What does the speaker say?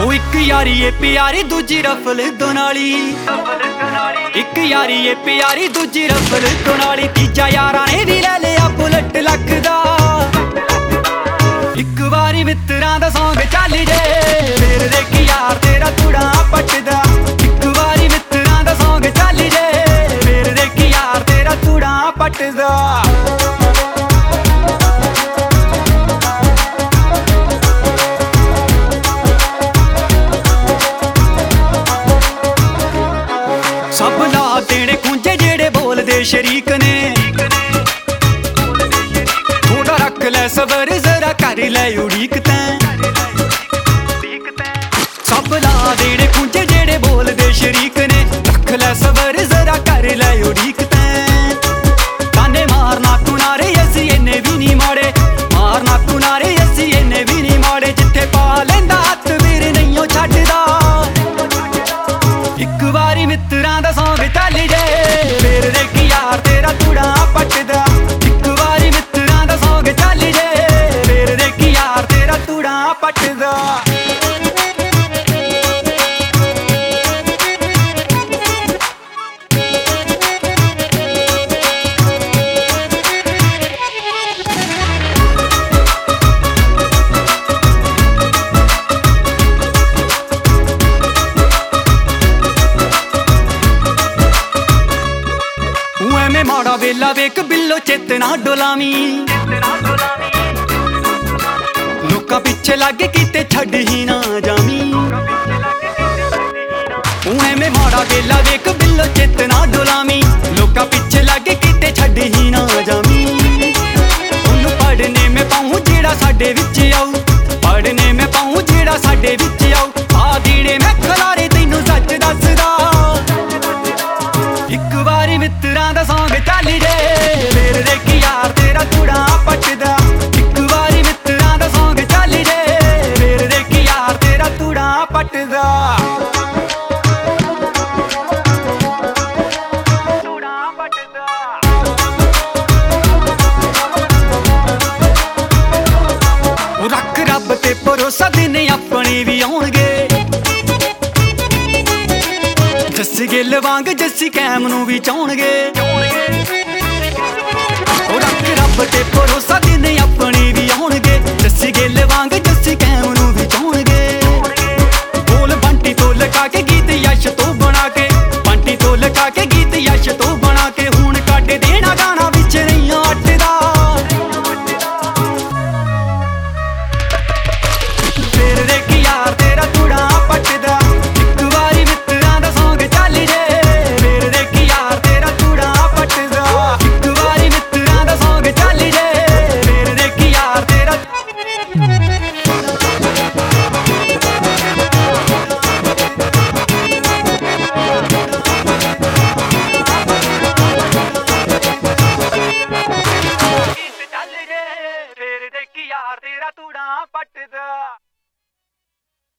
ਉਹ ਇੱਕ ਯਾਰੀ ਏ ਪਿਆਰੀ ਦੂਜੀ ਰਫਲ ਦੋਨਾਲੀ, ਇੱਕ ਯਾਰੀ ਏ ਪਿਆਰੀ ਦੂਜੀ ਰਫਲ ਦੋਨਾਲੀ। ਤੀਜਾ ਯਾਰਾਂ ਨੇ ਵੀ ਲੈ ਲਿਆ ਬੁਲਟ ਲੱਖ ਦਾ। ਇੱਕ ਵਾਰੀ ਮਿੱਤਰਾਂ ਦਾ ਸੌਂਗ ਚੱਲ ਜੇ ਫੇਰ ਦੇਖੀ ਯਾਰ ਤੇਰਾ ਤੂੜਾ ਪੱਟਦਾ। ਇੱਕ ਵਾਰੀ ਮਿੱਤਰਾਂ ਦਾ ਸੌਂਗ ਚੱਲ ਜੇ ਫੇਰ ਦੇਖੀ ਯਾਰ ਤੇਰਾ ਤੂੜਾ ਪੱਟਦਾ। ਸਭ ਲਾ ਦੇਣੇ ਖੁੰਝੇ ਜਿਹੜੇ ਬੋਲਦੇ ਸ਼ਰੀਕ ਨੇ। ਥੋੜਾ ਰੱਖ ਲੈ ਸਬਰ ਜ਼ਰਾ ਕਰ ਲੈ ਉਡੀਕ ਤੈਂ। ਸਭ ਲਾ ਦੇਣੇ ਖੁੰਝੇ ਜਿਹੜੇ ਬੋਲਦੇ ਸ਼ਰੀਕ ਨੇ। ਰੱਖ ਲੈ ਸਬਰ ਜ਼ਰਾ ਕਰ ਲੈ ਉਡੀਕ ਤੈਂ। ਤਾਨੇ ਮਾਰਨਾ ਕੁਨਾਰੇ ਅਸੀਂ ਇੰਨੇ ਵੀ ਨਹੀਂ ਮਾੜੇ, ਮਾਰਨਾ ਕੁਨਾਰੇ ਅਸੀਂ ਇੰਨੇ ਵੀ ਨਹੀਂ ਮਾੜੇ। ਜਿੱਥੇ ਪਾ ਲੈਂਦਾ ਹੱਥ ਵੀਰ ਨਹੀਂ ਉਹ ਛੱਡਦਾ। ਇੱਕ ਵਾਰੀ ਮਿੱਤਰਾਂ ਦਾ ਸੌਂਗ ਚੱਲ ਜੇ ਫੇਰ ਦੇਖੀ ਯਾਰ ਤੇਰਾ ਤੂੜਾ ਪੱਟਦਾ। ਇੱਕ ਵਾਰੀ ਮਿੱਤਰਾਂ ਦਾ ਸੌਂਗ ਚੱਲ ਜੇ ਫੇਰ ਦੇਖੀ ਯਾਰ ਤੇਰਾ ਤੂੜਾ ਪੱਟਦਾ। ਮਾੜਾ ਵੇਲਾ ਵੇਖ ਬਿੱਲੋ ਚੇਤਨਾ ਡੋਲਾਵੀਂ। ਲੋਕਾਂ ਪਿੱਛੇ ਲੱਗ ਕਿਤੇ ਛੱਡ ਹੀ ਨਾ ਜਾਵੀਂ। ਐਵੇਂ ਮਾੜਾ ਵੇਲਾ ਵੇਖ ਬਿੱਲੋ ਚੇਤਨਾ ਡੋਲਾਵੀਂ। ਲੋਕਾਂ ਪਿੱਛੇ ਲੱਗ ਕਿਤੇ ਛੱਡ ਹੀ ਨਾ ਜਾਵੀਂ। ਉਹਨੂੰ ਪੜ੍ਹਨੇ ਮੈਂ ਪਾਉਂ ਜਿਹੜਾ ਸਾਡੇ ਵਿੱਚ ਆਊ, ਪੜ੍ਹਨੇ ਮੈਂ ਪਾਉਂ ਜਿਹੜਾ ਸਾਡੇ ਵਿੱਚ ਆਊ। ਆ ਦੀਨੇ ਮੈਂ ਖਲਾਰੇ ਤੈਨੂੰ ਸੱਚ ਦੱਸਦਾ। ਇੱਕ ਵਾਰੀ ਮਿੱਤਰਾਂ ਦਾ ਸੌਂਗ ਚੱਲ ਜੇ ਫੇਰ ਦੇਖੀ ਯਾਰ ਤੇਰਾ ਤੂੜਾ ਪੱਟਦਾ। ਇੱਕ ਵਾਰੀ ਮਿੱਤਰਾਂ ਦਾ ਸੌਂਗ ਚੱਲ ਜੇ ਫੇਰ ਦੇਖੀ ਯਾਰ ਤੇਰਾ ਤੂੜਾ ਪੱਟਦਾ। ਉਹ ਰੱਖ ਰੱਬ ਤੇ ਭਰੋਸਾ ਦਿਨ ਆਪਣੇ ਵੀ ਆਉਣਗੇ। ਜੱਸੀ ਗਿੱਲ ਵਾਂਗ ਜੱਸੀ ਕੈਮ ਨੂੰ ਵੀ ਚਾਹੁਣਗੇ। ਉਹ ਰੱਖ ਰੱਬ ਤੇ ਭਰੋਸਾ ਦਿਨ ਆਪਣੇ ਵੀ ਆਉਣਗੇ। ਜੱਸੀ ਗਿੱਲ ਵਾਂਗ ਜੱਸੀ ਕੈਮ ਨੂੰ ਵੀ